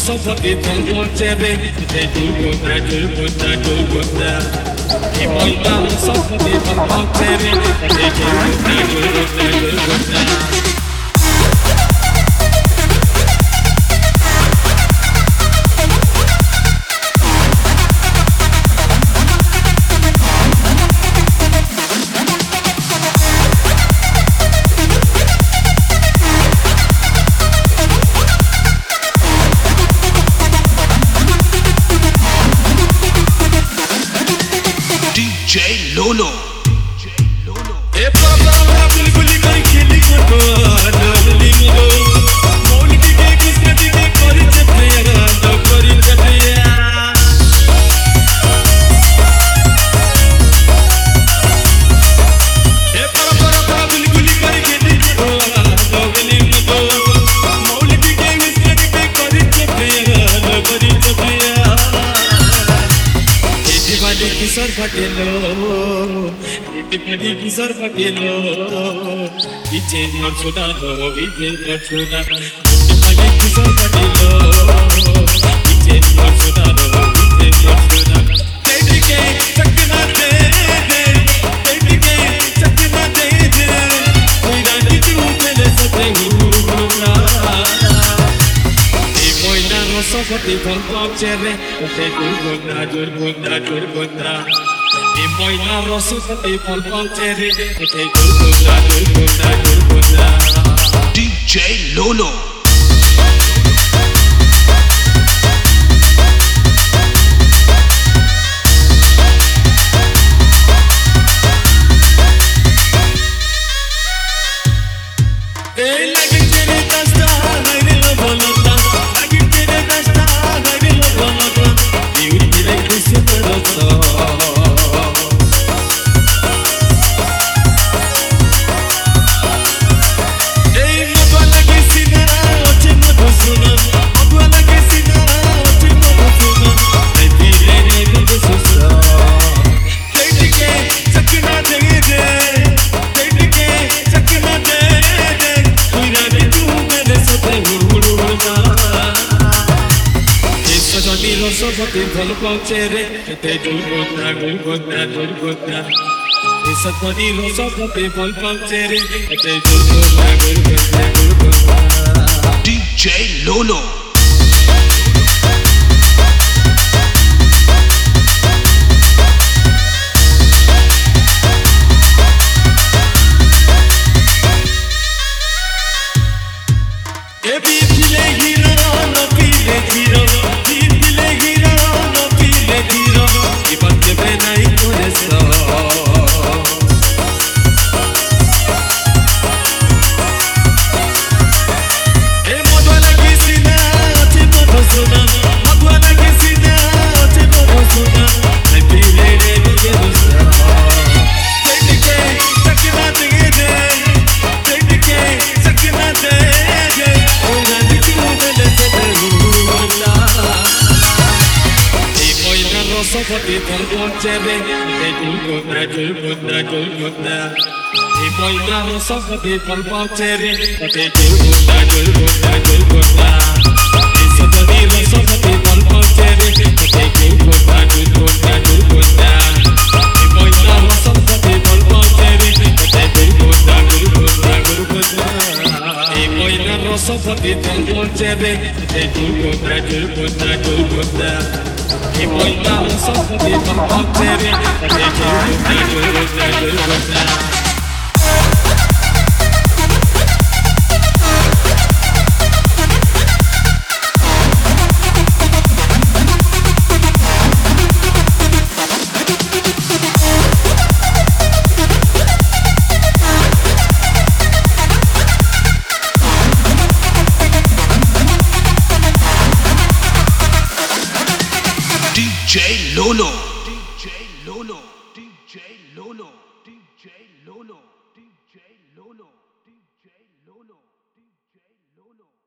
rosa che volgere e tu e poi la rosa che volgere e tu DJ Lolo. E papà bulbuli kar kheli ko loli mo moli ke kisne ke kori chapya no kori chapya e papà bulbuli kar kheli ko loli mo moli ke kisne ke kori chapya no kori chapya Dipadi kisar patelo, dipadi kisar patelo, iche norsuda no, iche norsuda. Dipadi kisar patelo, iche norsuda no, iche norsuda. Dedike chakna de, dedike chakna de, oira nitu mele sate urna. Moina rosa pati bangkok cere, te durgunda. E moina rosa pati bangkok cere, te durgunda. DJ Lolo. Sopati bangkok cere, te durgunda. Isapani sopati bangkok cere, te durgunda. DJ Lolo. Sopati bangkok cere, te durgunda. E moina rosa pati bangkok cere, te durgunda. Isapani rosa pati bangkok cere, te durgunda. E moina rosa pati bangkok cere, te durgunda. E moina rosa pati bangkok cere, te durgunda. E poi la rosa che bangkok cere, te durgunda. DJ Lolo. DJ Lolo. DJ Lolo. DJ Lolo. DJ Lolo. DJ Lolo. DJ Lolo.